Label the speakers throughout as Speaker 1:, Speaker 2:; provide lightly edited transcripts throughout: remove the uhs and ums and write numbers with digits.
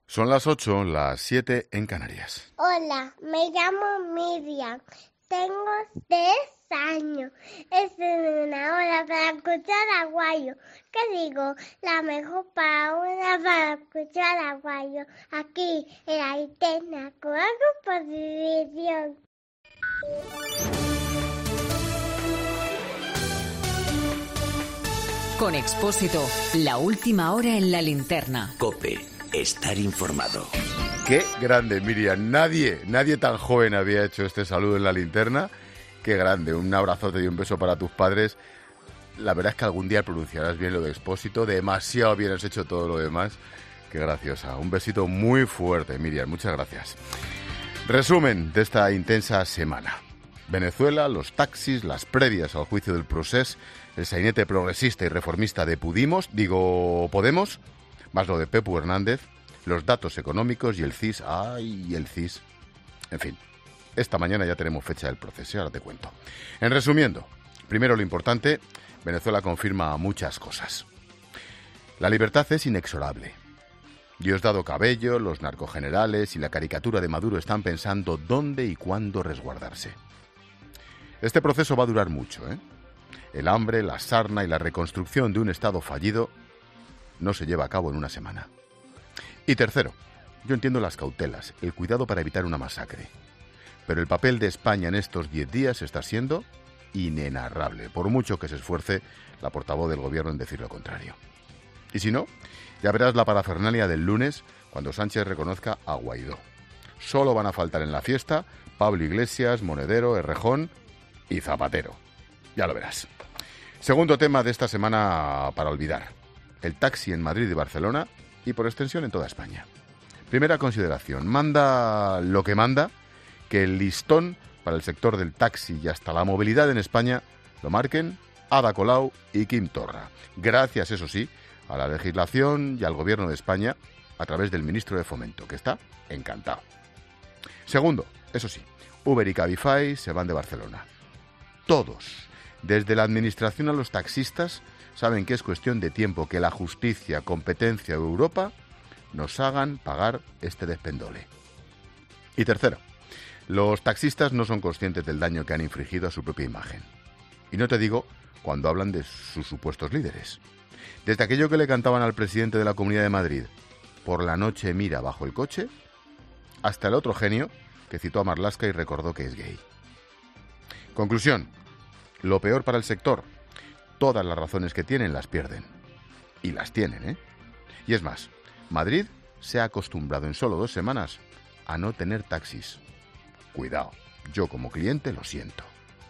Speaker 1: Son las 8, las 7 en Canarias.
Speaker 2: Hola, me llamo Miriam. Tengo 3 años. Es una hora para escuchar a Guayo. ¿Qué digo? La mejor para escuchar a Guayo. Aquí en Aitena, con algo por diversión.
Speaker 3: Con Expósito, la última hora en la linterna.
Speaker 4: COPE, estar informado.
Speaker 1: Qué grande, Miriam. Nadie tan joven había hecho este saludo en la linterna. Qué grande. Un abrazote y un beso para tus padres. La verdad es que algún día pronunciarás bien lo de Expósito. Demasiado bien has hecho todo lo demás. Qué graciosa. Un besito muy fuerte, Miriam. Muchas gracias. Resumen de esta intensa semana. Venezuela, los taxis, las previas al juicio del Procés, el sainete progresista y reformista de Podemos, más lo de Pepu Hernández, los datos económicos y el CIS. ¡Ay, el CIS! En fin, esta mañana ya tenemos fecha del proceso, ahora te cuento. En resumiendo, primero lo importante, Venezuela confirma muchas cosas. La libertad es inexorable. Diosdado Cabello, los narcogenerales y la caricatura de Maduro están pensando dónde y cuándo resguardarse. Este proceso va a durar mucho, ¿eh? El hambre, la sarna y la reconstrucción de un Estado fallido no se lleva a cabo en una semana. Y tercero, yo entiendo las cautelas, el cuidado para evitar una masacre. Pero el papel de España en estos 10 días está siendo inenarrable, por mucho que se esfuerce la portavoz del gobierno en decir lo contrario. Y si no, ya verás la parafernalia del lunes cuando Sánchez reconozca a Guaidó. Solo van a faltar en la fiesta Pablo Iglesias, Monedero, Errejón y Zapatero. Ya lo verás. Segundo tema de esta semana para olvidar. El taxi en Madrid y Barcelona y por extensión en toda España. Primera consideración. Manda lo que manda que el listón para el sector del taxi y hasta la movilidad en España lo marquen Ada Colau y Quim Torra. Gracias, eso sí, a la legislación y al gobierno de España a través del ministro de Fomento, que está encantado. Segundo, eso sí, Uber y Cabify se van de Barcelona. Todos, desde la administración a los taxistas, saben que es cuestión de tiempo que la justicia, competencia o Europa nos hagan pagar este despendole. Y tercero, los taxistas no son conscientes del daño que han infligido a su propia imagen. Y no te digo cuando hablan de sus supuestos líderes. Desde aquello que le cantaban al presidente de la Comunidad de Madrid, por la noche mira bajo el coche, hasta el otro genio que citó a Marlaska y recordó que es gay. Conclusión, lo peor para el sector, todas las razones que tienen las pierden. Y las tienen, ¿eh? Y es más, Madrid se ha acostumbrado en solo 2 semanas a no tener taxis. Cuidado, yo como cliente lo siento.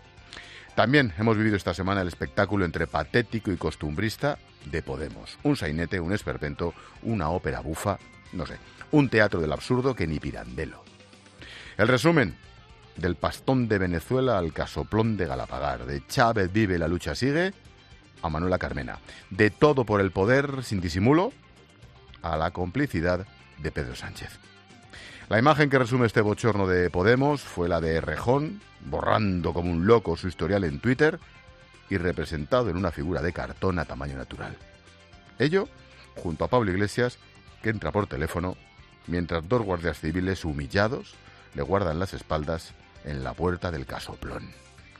Speaker 1: También hemos vivido esta semana el espectáculo entre patético y costumbrista de Podemos. Un sainete, un esperpento, una ópera bufa, no sé, un teatro del absurdo que ni Pirandello. El resumen, del pastón de Venezuela al casoplón de Galapagar, de Chávez vive, la lucha sigue, a Manuela Carmena. De todo por el poder, sin disimulo, a la complicidad de Pedro Sánchez. La imagen que resume este bochorno de Podemos fue la de Errejón, borrando como un loco su historial en Twitter y representado en una figura de cartón a tamaño natural. Ello, junto a Pablo Iglesias, que entra por teléfono, mientras 2 guardias civiles humillados le guardan las espaldas en la puerta del casoplón.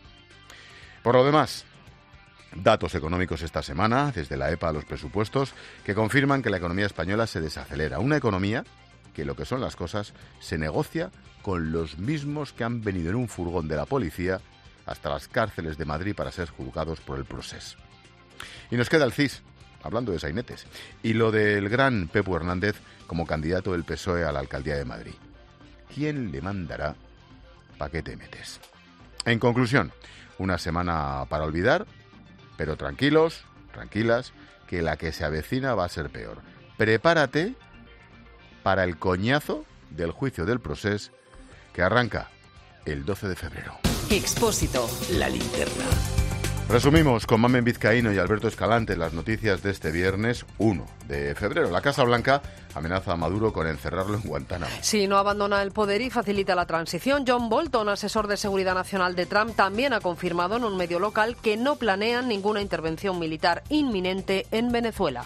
Speaker 1: Por lo demás, datos económicos esta semana, desde la EPA a los presupuestos, que confirman que la economía española se desacelera. Una economía que, lo que son las cosas, se negocia con los mismos que han venido en un furgón de la policía hasta las cárceles de Madrid para ser juzgados por el Procés. Y nos queda el CIS, hablando de sainetes, y lo del gran Pepu Hernández como candidato del PSOE a la alcaldía de Madrid. ¿Quién le mandará? ¿Pa' qué te metes? En conclusión, una semana para olvidar, pero tranquilos, tranquilas, que la que se avecina va a ser peor. Prepárate para el coñazo del juicio del Procés que arranca el 12 de febrero.
Speaker 3: Expósito.
Speaker 4: La linterna.
Speaker 1: Resumimos con Mamen Vizcaíno y Alberto Escalante las noticias de este viernes 1 de febrero. La Casa Blanca amenaza a Maduro con encerrarlo en Guantánamo.
Speaker 5: Si no abandona el poder y facilita la transición, John Bolton, asesor de seguridad nacional de Trump, también ha confirmado en un medio local que no planean ninguna intervención militar inminente en Venezuela.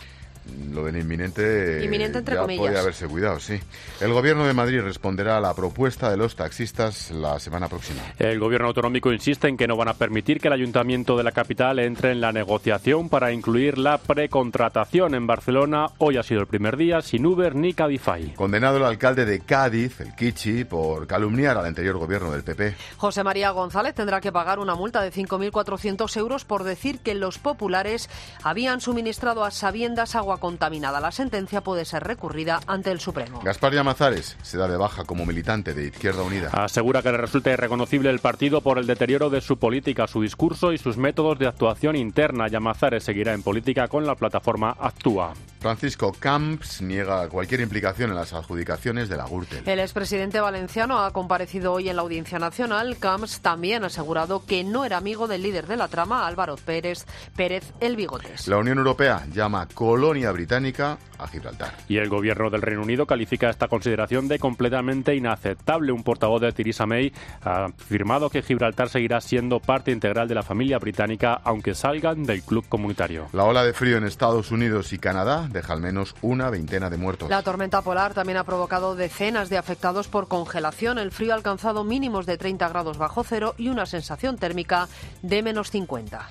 Speaker 1: Lo del inminente
Speaker 5: entre
Speaker 1: ya
Speaker 5: comillas.
Speaker 1: podría haberse cuidado, sí. El Gobierno de Madrid responderá a la propuesta de los taxistas la semana próxima.
Speaker 6: El Gobierno autonómico insiste en que no van a permitir que el Ayuntamiento de la capital entre en la negociación para incluir la precontratación. En Barcelona hoy ha sido el primer día sin Uber ni Cabify.
Speaker 1: Condenado el alcalde de Cádiz, el Kichi, por calumniar al anterior gobierno del PP.
Speaker 5: José María González tendrá que pagar una multa de 5.400 euros por decir que los populares habían suministrado a sabiendas agua contaminada. La sentencia puede ser recurrida ante el Supremo.
Speaker 1: Gaspar Llamazares se da de baja como militante de Izquierda Unida.
Speaker 6: Asegura que le resulta irreconocible el partido por el deterioro de su política, su discurso y sus métodos de actuación interna. Llamazares seguirá en política con la plataforma Actúa.
Speaker 1: Francisco Camps niega cualquier implicación en las adjudicaciones de la Gürtel.
Speaker 5: El expresidente valenciano ha comparecido hoy en la Audiencia Nacional. Camps también ha asegurado que no era amigo del líder de la trama, Álvaro Pérez el Bigotes.
Speaker 1: La Unión Europea llama colonia británica a Gibraltar.
Speaker 6: Y el gobierno del Reino Unido califica esta consideración de completamente inaceptable. Un portavoz de Theresa May ha afirmado que Gibraltar seguirá siendo parte integral de la familia británica aunque salgan del club comunitario.
Speaker 1: La ola de frío en Estados Unidos y Canadá deja al menos una veintena de muertos.
Speaker 5: La tormenta polar también ha provocado decenas de afectados por congelación. El frío ha alcanzado mínimos de 30 grados bajo cero y una sensación térmica de menos 50.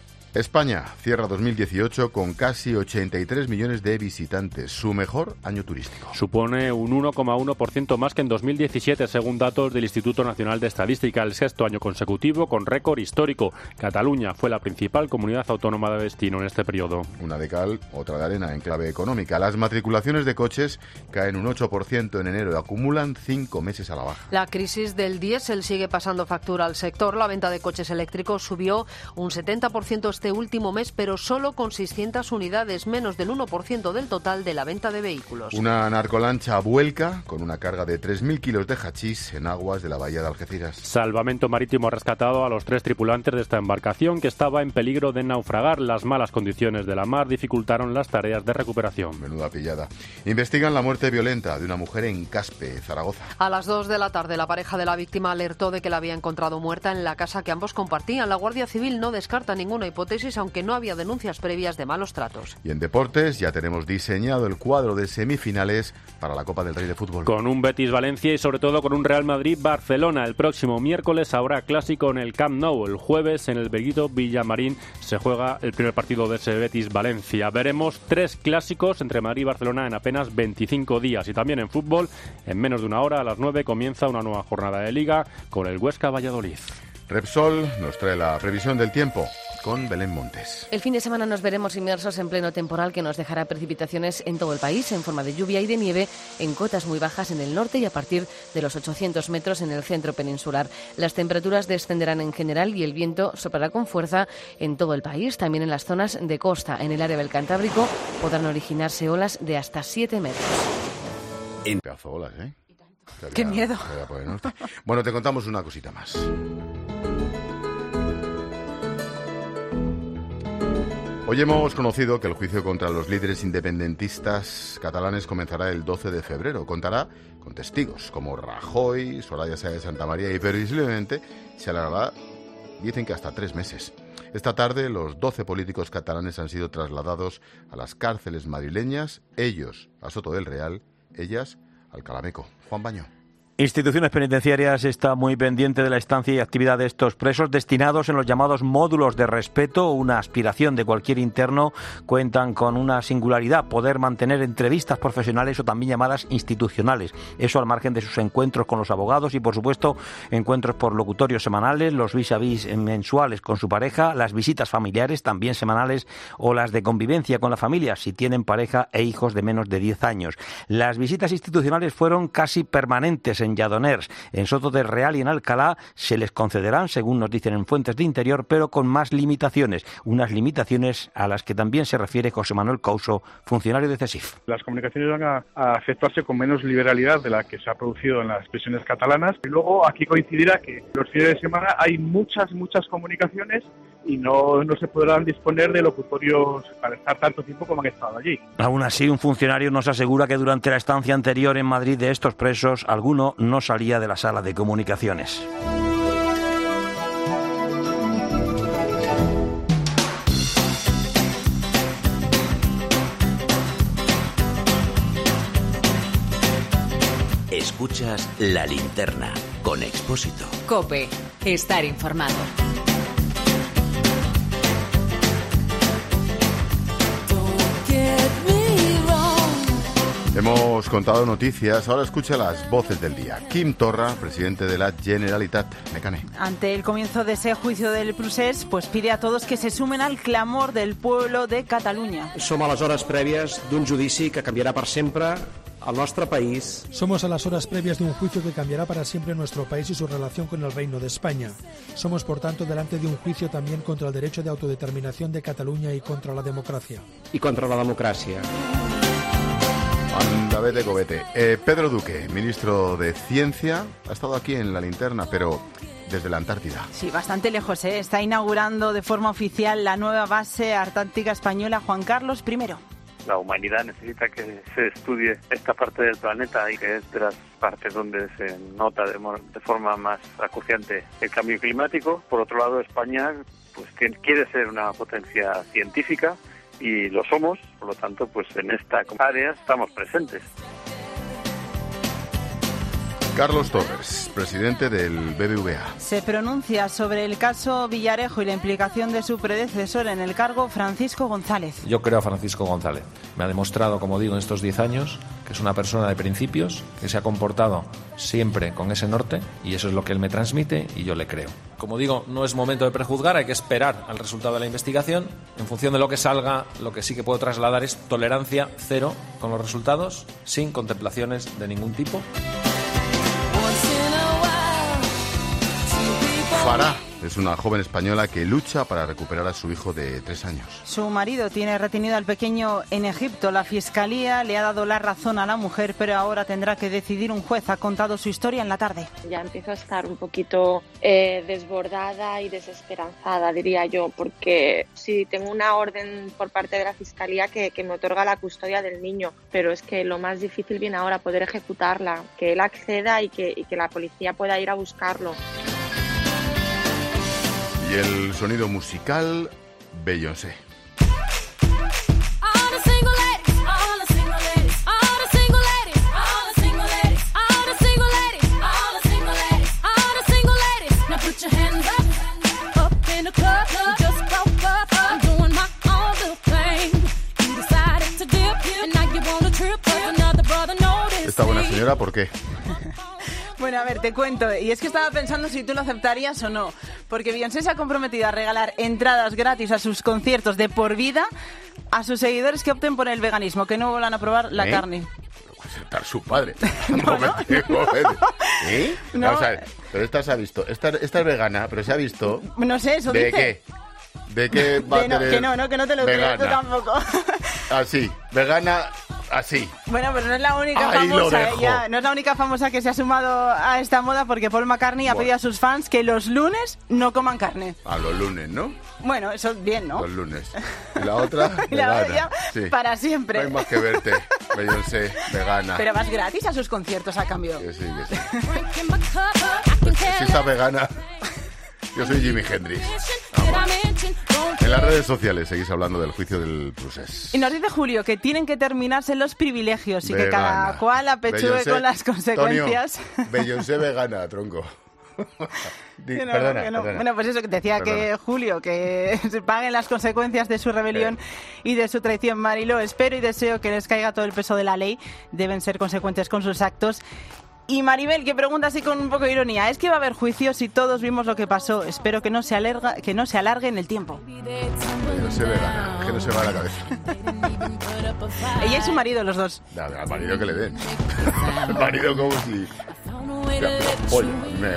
Speaker 1: España cierra 2018 con casi 83 millones de visitantes, su mejor año turístico.
Speaker 6: Supone un 1,1% más que en 2017, según datos del Instituto Nacional de Estadística, el sexto año consecutivo con récord histórico. Cataluña fue la principal comunidad autónoma de destino en este periodo.
Speaker 1: Una de cal, otra de arena en clave económica. Las matriculaciones de coches caen un 8% en enero y acumulan 5 meses a la baja.
Speaker 5: La crisis del diésel sigue pasando factura al sector. La venta de coches eléctricos subió un 70% este último mes, pero solo con 600 unidades, menos del 1% del total de la venta de vehículos.
Speaker 1: Una narcolancha vuelca con una carga de 3.000 kilos de hachís en aguas de la bahía de Algeciras.
Speaker 6: Salvamento Marítimo ha rescatado a los 3 tripulantes de esta embarcación que estaba en peligro de naufragar. Las malas condiciones de la mar dificultaron las tareas de recuperación.
Speaker 1: Menuda pillada. Investigan la muerte violenta de una mujer en Caspe, Zaragoza.
Speaker 5: A las 2 de la tarde, la pareja de la víctima alertó de que la había encontrado muerta en la casa que ambos compartían. La Guardia Civil no descarta ninguna hipótesis, aunque no había denuncias previas de malos tratos.
Speaker 1: Y en deportes ya tenemos diseñado el cuadro de semifinales para la Copa del Rey de Fútbol.
Speaker 6: Con un Betis-Valencia y sobre todo con un Real Madrid-Barcelona. El próximo miércoles habrá clásico en el Camp Nou. El jueves en el Benito Villamarín se juega el primer partido de ese Betis-Valencia. Veremos 3 clásicos entre Madrid y Barcelona en apenas 25 días. Y también en fútbol, en menos de una hora, a las 9 comienza una nueva jornada de Liga con el Huesca-Valladolid.
Speaker 1: Repsol nos trae la previsión del tiempo con Belén Montes.
Speaker 7: El fin de semana nos veremos inmersos en pleno temporal que nos dejará precipitaciones en todo el país en forma de lluvia y de nieve en cotas muy bajas en el norte y a partir de los 800 metros en el centro peninsular. Las temperaturas descenderán en general y el viento soplará con fuerza en todo el país, también en las zonas de costa. En el área del Cantábrico podrán originarse olas de hasta 7 metros.
Speaker 1: Pedazo de olas, ¿eh?
Speaker 5: ¡Qué miedo!
Speaker 1: Bueno, te contamos una cosita más. Hoy hemos conocido que el juicio contra los líderes independentistas catalanes comenzará el 12 de febrero. Contará con testigos como Rajoy, Soraya Sáenz de Santamaría y previsiblemente se alargará, dicen que hasta 3 meses. Esta tarde los 12 políticos catalanes han sido trasladados a las cárceles madrileñas, ellos a Soto del Real, ellas al Calameco. Juan Baño.
Speaker 8: Instituciones Penitenciarias está muy pendiente de la estancia y actividad de estos presos destinados en los llamados módulos de respeto, una aspiración de cualquier interno. Cuentan con una singularidad, poder mantener entrevistas profesionales o también llamadas institucionales. Eso al margen de sus encuentros con los abogados y, por supuesto, encuentros por locutorios semanales, los vis-a-vis mensuales con su pareja, las visitas familiares también semanales o las de convivencia con la familia si tienen pareja e hijos de menos de 10 años. Las visitas institucionales fueron casi permanentes en Lledoners, en Soto del Real y en Alcalá se les concederán, según nos dicen en fuentes de interior, pero con más limitaciones, unas limitaciones a las que también se refiere José Manuel Couso, funcionario de CESIF.
Speaker 9: Las comunicaciones van a efectuarse con menos liberalidad de la que se ha producido en las prisiones catalanas. Y luego aquí coincidirá que los fines de semana hay muchas comunicaciones y no se podrán disponer de locutorios para estar tanto tiempo como han estado allí.
Speaker 8: Aún así, un funcionario nos asegura que durante la estancia anterior en Madrid de estos presos, alguno no salía de la sala de comunicaciones.
Speaker 4: Escuchas La Linterna con Expósito.
Speaker 3: COPE. Estar informado.
Speaker 1: Hemos contado noticias, ahora escucha las voces del día. Quim Torra, presidente de la Generalitat. Mecane.
Speaker 10: Ante el comienzo de ese juicio del procés, pues pide a todos que se sumen al clamor del pueblo de Cataluña.
Speaker 11: Som a les hores prèvies d'un judici que canviarà per sempre al nuestro país.
Speaker 12: Somos a las horas previas de un juicio que cambiará para siempre nuestro país y su relación con el Reino de España. Somos, por tanto, delante de un juicio también contra el derecho de autodeterminación de Cataluña y contra la democracia.
Speaker 11: Y contra la democracia.
Speaker 1: Anda, vete, cobete. Pedro Duque, ministro de Ciencia, ha estado aquí en La Linterna, pero desde la Antártida.
Speaker 10: Sí, bastante lejos, ¿eh? Está inaugurando de forma oficial la nueva base antártica española Juan Carlos I.
Speaker 13: La humanidad necesita que se estudie esta parte del planeta y que es de las partes donde se nota de forma más acuciante el cambio climático. Por otro lado, España pues quiere ser una potencia científica y lo somos, por lo tanto, pues en esta área estamos presentes.
Speaker 1: Carlos Torres, presidente del BBVA.
Speaker 10: Se pronuncia sobre el caso Villarejo y la implicación de su predecesor en el cargo, Francisco González.
Speaker 14: Yo creo a Francisco González. Me ha demostrado, como digo, en estos 10 años, que es una persona de principios, que se ha comportado siempre con ese norte, y eso es lo que él me transmite y yo le creo. Como digo, no es momento de prejuzgar, hay que esperar al resultado de la investigación. En función de lo que salga, lo que sí que puedo trasladar es tolerancia cero con los resultados, sin contemplaciones de ningún tipo.
Speaker 1: Farah es una joven española que lucha para recuperar a su hijo de 3 años.
Speaker 10: Su marido tiene retenido al pequeño en Egipto. La fiscalía le ha dado la razón a la mujer, pero ahora tendrá que decidir un juez. Ha contado su historia en la tarde.
Speaker 15: Ya empiezo a estar un poquito desbordada y desesperanzada, diría yo, porque sí, tengo una orden por parte de la fiscalía que me otorga la custodia del niño, pero es que lo más difícil viene ahora, poder ejecutarla, que él acceda y que la policía pueda ir a buscarlo.
Speaker 1: Y el sonido musical, Beyoncé. Esta buena señora, ¿por qué?
Speaker 10: Bueno, a ver, te cuento. Y es que estaba pensando si tú lo aceptarías o no. Porque Beyoncé se ha comprometido a regalar entradas gratis a sus conciertos de por vida a sus seguidores que opten por el veganismo, que no vuelvan a probar la carne.
Speaker 1: Puede sentar su padre.
Speaker 10: No.
Speaker 1: ¿Eh?
Speaker 10: No.
Speaker 1: Vamos a ver, pero esta se ha visto. Esta es vegana, pero se ha visto...
Speaker 10: No sé, eso
Speaker 1: ¿De
Speaker 10: dice.
Speaker 1: qué? ¿De qué va a tener
Speaker 10: que no te lo crees tú tampoco.
Speaker 1: Así, vegana... Así.
Speaker 10: Bueno, pero no es la única famosa, ella, no es la única famosa que se ha sumado a esta moda, porque Paul McCartney ha pedido a sus fans que los lunes no coman carne.
Speaker 1: A los lunes, ¿no?
Speaker 10: Bueno, eso es bien, ¿no?
Speaker 1: Los lunes. Y la otra,
Speaker 10: y la
Speaker 1: vegana.
Speaker 10: Sí. Para siempre.
Speaker 1: No hay más que verte, Beyoncé, vegana.
Speaker 10: Pero vas gratis a sus conciertos a cambio.
Speaker 1: Que sí. Si está vegana, yo soy Jimi Hendrix. En las redes sociales seguís hablando del juicio del procés.
Speaker 10: Y nos dice Julio que tienen que terminarse los privilegios y que cada cual apechugue con las consecuencias.
Speaker 1: Tonio, Beyoncé vegana, tronco. Perdona.
Speaker 10: Bueno, pues eso que te decía, que Julio, que se paguen las consecuencias de su rebelión y de su traición. Marilo, espero y deseo que les caiga todo el peso de la ley. Deben ser consecuentes con sus actos. Y Maribel, que pregunta así con un poco de ironía, ¿es que va a haber juicio si todos vimos lo que pasó? Espero que no se alargue en el tiempo.
Speaker 1: No se vegana, que no se va a la cabeza.
Speaker 10: Ella y su marido, los dos.
Speaker 1: Al marido que le den. Al marido como si... Pollo,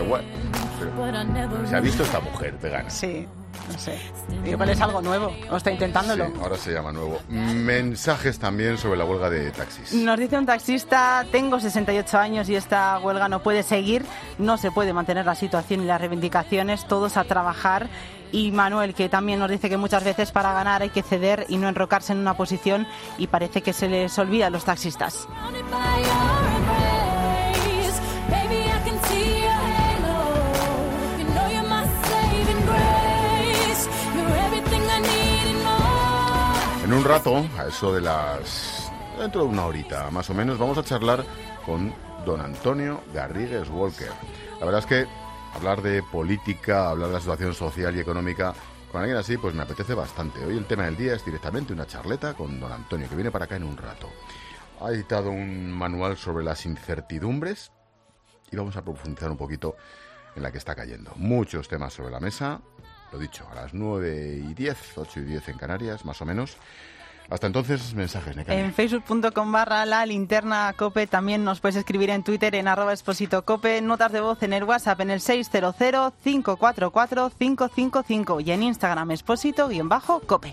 Speaker 1: se ha visto esta mujer vegana.
Speaker 10: Sí, no sé. Igual es algo nuevo, o está intentándolo.
Speaker 1: Sí, ahora se llama nuevo. Mensajes también sobre la huelga de taxis.
Speaker 10: Nos dice un taxista: tengo 68 años y esta huelga no puede seguir, no se puede mantener la situación y las reivindicaciones, todos a trabajar. Y Manuel, que también nos dice que muchas veces para ganar hay que ceder y no enrocarse en una posición, y parece que se les olvida a los taxistas.
Speaker 1: En un rato, a eso de dentro de una horita más o menos, vamos a charlar con don Antonio Garrigues Walker. La verdad es que hablar de política, hablar de la situación social y económica con alguien así, pues me apetece bastante. Hoy el tema del día es directamente una charleta con don Antonio, que viene para acá en un rato. Ha editado un manual sobre las incertidumbres y vamos a profundizar un poquito en la que está cayendo. Muchos temas sobre la mesa, lo dicho, a las 9:10, 8:10 en Canarias, más o menos. Hasta entonces, mensajes, Nekane.
Speaker 10: En facebook.com/lalinternacope, también nos puedes escribir en Twitter en @expositocope, notas de voz en el WhatsApp en el 600-544-555 y en Instagram expósito-cope.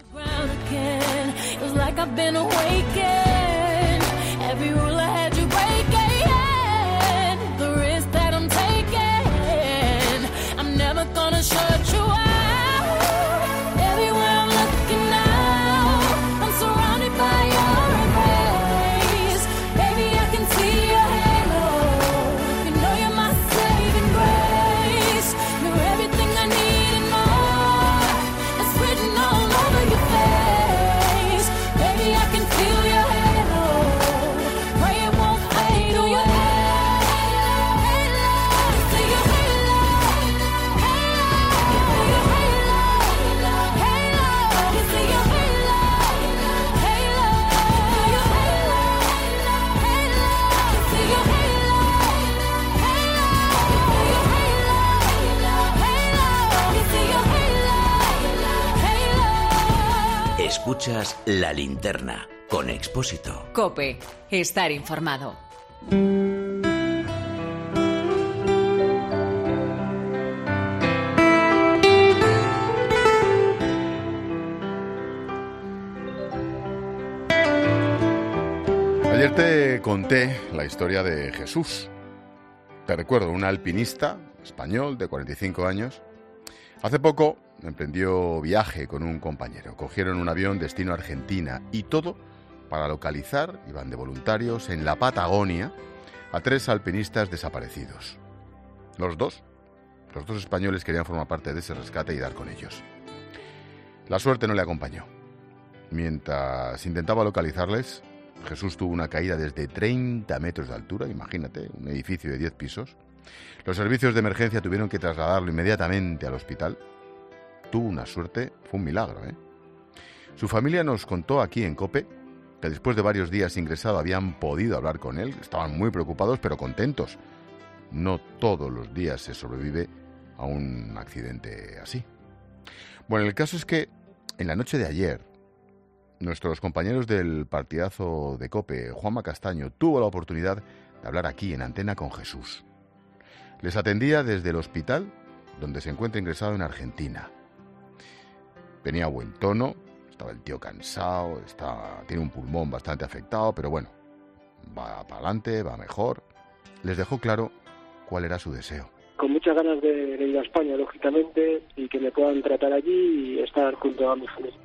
Speaker 4: Escuchas La Linterna con Expósito.
Speaker 3: COPE. Estar informado.
Speaker 1: Ayer te conté la historia de Jesús. Te recuerdo, un alpinista español de 45 años. Hace poco emprendió viaje con un compañero. Cogieron un avión destino Argentina y todo para localizar, iban de voluntarios, en la Patagonia, a 3 alpinistas desaparecidos. Los dos españoles querían formar parte de ese rescate y dar con ellos. La suerte no le acompañó. Mientras intentaba localizarles, Jesús tuvo una caída desde 30 metros de altura, imagínate, un edificio de 10 pisos. Los servicios de emergencia tuvieron que trasladarlo inmediatamente al hospital. Tuvo una suerte, fue un milagro, ¿eh? Su familia nos contó aquí en COPE que después de varios días ingresado habían podido hablar con él. Estaban muy preocupados, pero contentos. No todos los días se sobrevive a un accidente así. Bueno, el caso es que en la noche de ayer, nuestros compañeros del partidazo de COPE, Juanma Castaño, tuvo la oportunidad de hablar aquí en antena con Jesús. Les atendía desde el hospital donde se encuentra ingresado en Argentina. Venía a buen tono, estaba el tío cansado, tiene un pulmón bastante afectado, pero bueno, va para adelante, va mejor. Les dejó claro cuál era su deseo.
Speaker 16: Con muchas ganas de ir a España, lógicamente, y que me puedan tratar allí y estar junto a mi familia.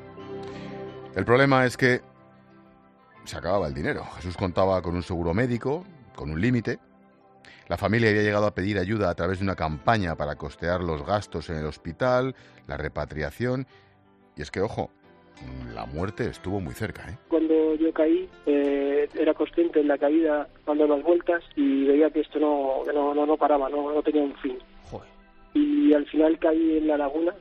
Speaker 1: El problema es que se acababa el dinero. Jesús contaba con un seguro médico, con un límite. La familia había llegado a pedir ayuda a través de una campaña para costear los gastos en el hospital, la repatriación. Y es que, ojo, la muerte estuvo muy cerca, ¿eh?
Speaker 16: Cuando yo caí, era consciente en la caída, dando las vueltas, y veía que esto no paraba, no tenía un fin.
Speaker 8: Joder.
Speaker 16: Y al final caí en la laguna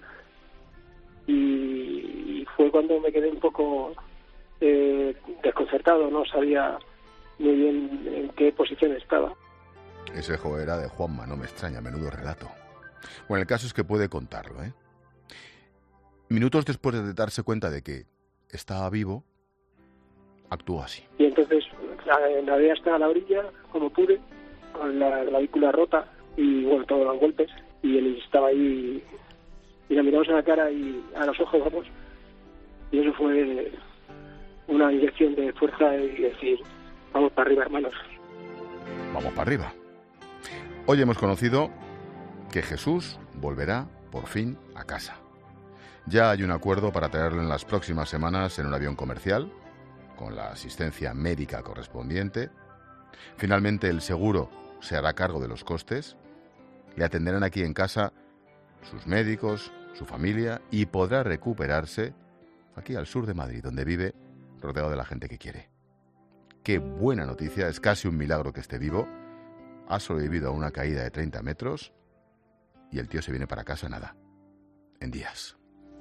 Speaker 16: y fue cuando me quedé un poco desconcertado, no sabía muy bien en qué posición estaba.
Speaker 1: Ese juego era de Juanma, no me extraña, menudo relato. Bueno, el caso es que puede contarlo, ¿eh? Minutos después de darse cuenta de que estaba vivo, actuó así.
Speaker 16: Y entonces nadé hasta la orilla, como pude, con la clavícula rota y, bueno, todos los golpes. Y él estaba ahí, y le miramos a la cara y a los ojos, vamos. Y eso fue una inyección de fuerza y decir, vamos para arriba, hermanos.
Speaker 1: Vamos para arriba. Hoy hemos conocido que Jesús volverá por fin a casa. Ya hay un acuerdo para traerlo en las próximas semanas en un avión comercial, con la asistencia médica correspondiente. Finalmente el seguro se hará cargo de los costes. Le atenderán aquí en casa sus médicos, su familia, y podrá recuperarse aquí al sur de Madrid, donde vive rodeado de la gente que quiere. qué buena noticia, es casi un milagro que esté vivo. Ha sobrevivido a una caída de 30 metros y el tío se viene para casa, nada, en días.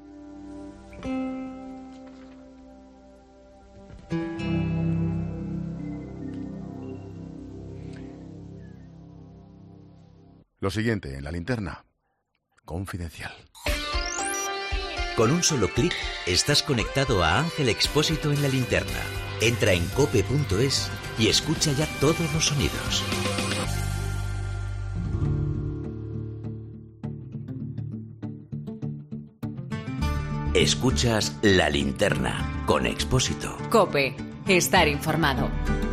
Speaker 1: Lo siguiente en la linterna confidencial.
Speaker 4: Con un solo clic estás conectado a Ángel Expósito en la linterna. Entra en cope.es y escucha ya todos los sonidos. Escuchas La Linterna con Expósito.
Speaker 3: Cope, estar informado.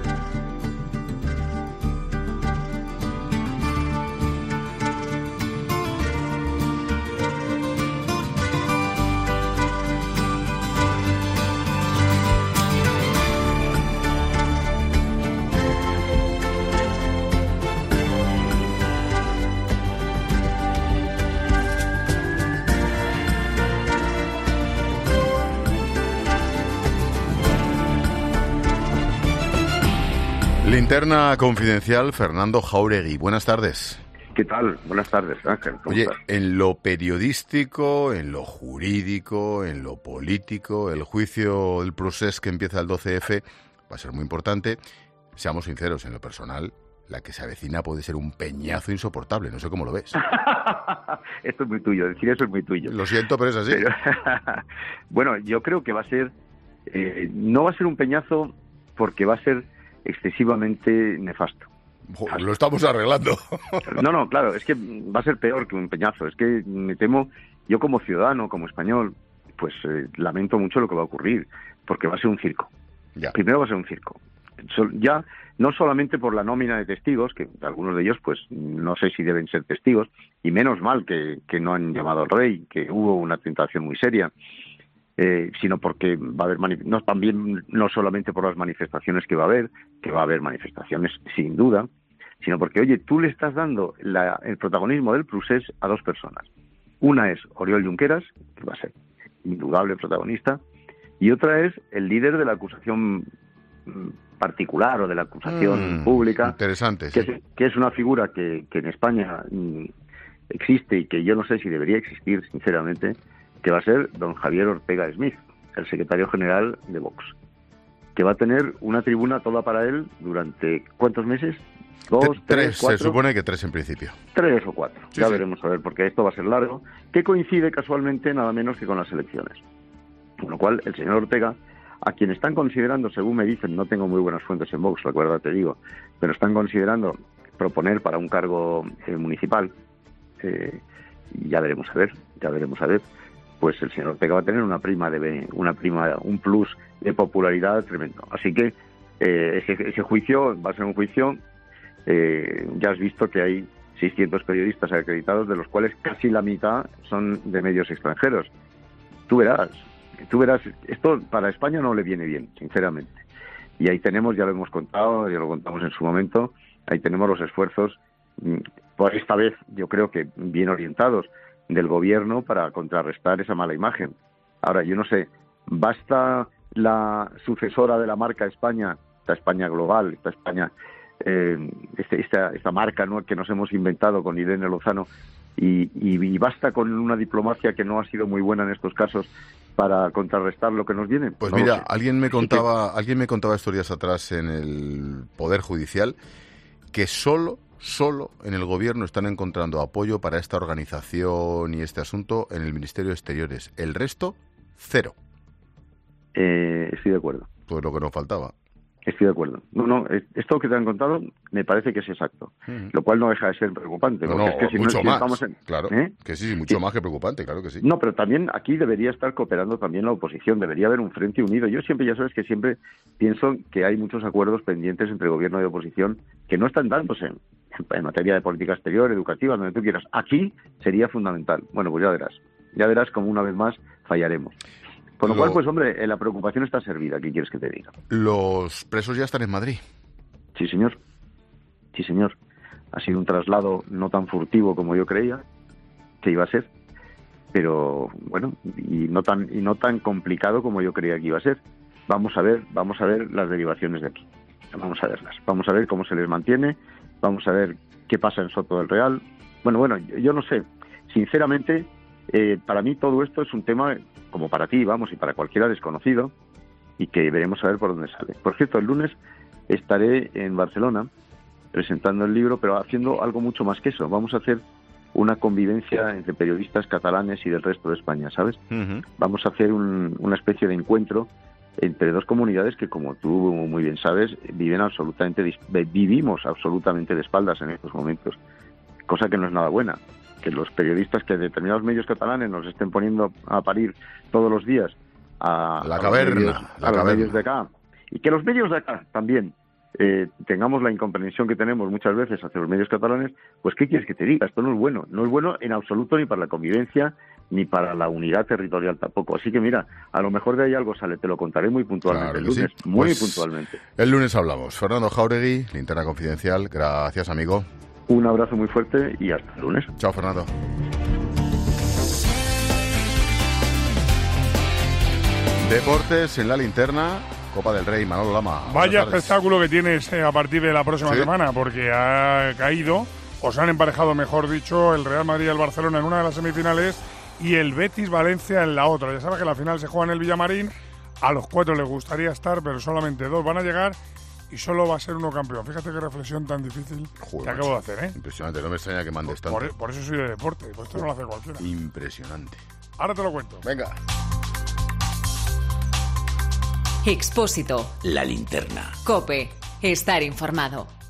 Speaker 1: Linterna confidencial, Fernando Jáuregui. Buenas tardes.
Speaker 17: ¿Qué tal? Buenas tardes, Ángel.
Speaker 1: Oye, en lo periodístico, en lo jurídico, en lo político, el juicio del procés que empieza el 12F va a ser muy importante. Seamos sinceros, en lo personal, la que se avecina puede ser un peñazo insoportable. No sé cómo lo ves.
Speaker 17: Esto es muy tuyo, decir eso es muy tuyo.
Speaker 1: Lo siento, pero es así.
Speaker 17: Bueno, yo creo que va a ser... no va a ser un peñazo porque va a ser excesivamente nefasto.
Speaker 1: Lo estamos arreglando.
Speaker 17: No, claro, es que va a ser peor que un peñazo. Es que me temo, yo como ciudadano, como español, pues lamento mucho lo que va a ocurrir, porque va a ser un circo.
Speaker 1: Ya.
Speaker 17: Primero va a ser un circo. Ya, no solamente por la nómina de testigos, que algunos de ellos, pues no sé si deben ser testigos, y menos mal que no han llamado al rey, que hubo una tentación muy seria, sino porque va a haber también no solamente por las manifestaciones que va a haber manifestaciones sin duda, sino porque, oye, tú le estás dando el protagonismo del procés a dos personas. Una es Oriol Junqueras, que va a ser indudable protagonista, y otra es el líder de la acusación particular o de la acusación pública.
Speaker 1: Interesante,
Speaker 17: que es una figura que en España existe y que yo no sé si debería existir, sinceramente, que va a ser don Javier Ortega Smith, el secretario general de Vox, que va a tener una tribuna toda para él durante ¿cuántos meses? ¿2, 3, 4?
Speaker 1: Se supone que 3 en principio.
Speaker 17: 3 o 4, ya veremos a ver, porque esto va a ser largo, que coincide casualmente nada menos que con las elecciones. Con lo cual, el señor Ortega, a quien están considerando, según me dicen, no tengo muy buenas fuentes en Vox, recuerda, te digo, pero están considerando proponer para un cargo municipal, ya veremos a ver, pues el señor Ortega va a tener un plus de popularidad tremendo. Así que ese juicio va a ser un juicio, ya has visto que hay 600 periodistas acreditados, de los cuales casi la mitad son de medios extranjeros. Tú verás, esto para España no le viene bien, sinceramente. Y ahí tenemos, ya lo hemos contado, ya lo contamos en su momento, ahí tenemos los esfuerzos, por esta vez yo creo que bien orientados, del gobierno para contrarrestar esa mala imagen. Ahora, yo no sé, ¿basta la sucesora de la marca España, esta España global, esta España, esta marca, ¿no?, que nos hemos inventado con Irene Lozano, y basta con una diplomacia que no ha sido muy buena en estos casos para contrarrestar lo que nos viene?
Speaker 1: Pues no, mira, alguien me contaba estos días atrás en el Poder Judicial que solo en el gobierno están encontrando apoyo para esta organización y este asunto en el Ministerio de Exteriores. El resto, cero.
Speaker 17: Estoy de acuerdo.
Speaker 1: Pues lo que nos faltaba.
Speaker 17: Estoy de acuerdo. No, esto que te han contado me parece que es exacto, lo cual no deja de ser preocupante.
Speaker 1: No,
Speaker 17: es que si
Speaker 1: mucho más, claro,
Speaker 17: ¿eh?
Speaker 1: Que sí, mucho más que preocupante, claro que sí.
Speaker 17: No, pero también aquí debería estar cooperando también la oposición, debería haber un frente unido. Yo siempre, ya sabes que siempre pienso que hay muchos acuerdos pendientes entre gobierno y oposición que no están dándose en materia de política exterior, educativa, donde tú quieras. Aquí sería fundamental. Bueno, pues ya verás como una vez más fallaremos. Con lo cual, pues hombre, la preocupación está servida. ¿Qué quieres que te diga?
Speaker 1: ¿Los presos ya están en Madrid?
Speaker 17: Sí, señor. Ha sido un traslado no tan furtivo como yo creía que iba a ser, pero bueno, y no tan complicado como yo creía que iba a ser. Vamos a ver las derivaciones de aquí. Vamos a verlas. Vamos a ver cómo se les mantiene. Vamos a ver qué pasa en Soto del Real. Bueno, yo no sé. Sinceramente, para mí todo esto es un tema, como para ti, vamos, y para cualquiera desconocido, y que veremos a ver por dónde sale. Por cierto, el lunes estaré en Barcelona presentando el libro, pero haciendo algo mucho más que eso. Vamos a hacer una convivencia entre periodistas catalanes y del resto de España, ¿sabes? Uh-huh. Vamos a hacer una especie de encuentro entre dos comunidades que, como tú muy bien sabes, vivimos absolutamente de espaldas en estos momentos, cosa que no es nada buena. Que los periodistas, que determinados medios catalanes nos estén poniendo a parir todos los días a los medios de acá, y que los medios de acá también tengamos la incomprensión que tenemos muchas veces hacia los medios catalanes, pues ¿qué quieres que te diga? Esto no es bueno en absoluto, ni para la convivencia ni para la unidad territorial tampoco. Así que mira, a lo mejor de ahí algo sale, te lo contaré muy puntualmente, claro, el lunes, sí. Muy pues, puntualmente.
Speaker 1: El lunes hablamos. Fernando Jáuregui, Linterna Confidencial, gracias amigo.
Speaker 17: Un abrazo muy fuerte y hasta el lunes.
Speaker 1: Chao, Fernando. Deportes en la Linterna, Copa del Rey, Manolo Lama.
Speaker 18: Vaya espectáculo que tienes a partir de la próxima semana, porque ha caído, o se han emparejado, mejor dicho, el Real Madrid y el Barcelona en una de las semifinales y el Betis Valencia en la otra. Ya sabes que la final se juega en el Villamarín, a los 4 les gustaría estar, pero solamente 2 van a llegar y solo va a ser uno campeón. Fíjate qué reflexión tan difícil que acabo de hacer, ¿eh?
Speaker 1: Impresionante, no me extraña que mandes tanto.
Speaker 18: Por eso soy de deporte, por esto no lo hace cualquiera.
Speaker 1: Impresionante.
Speaker 18: Ahora te lo cuento.
Speaker 1: Venga.
Speaker 3: Expósito.
Speaker 4: La Linterna.
Speaker 3: COPE. Estar informado.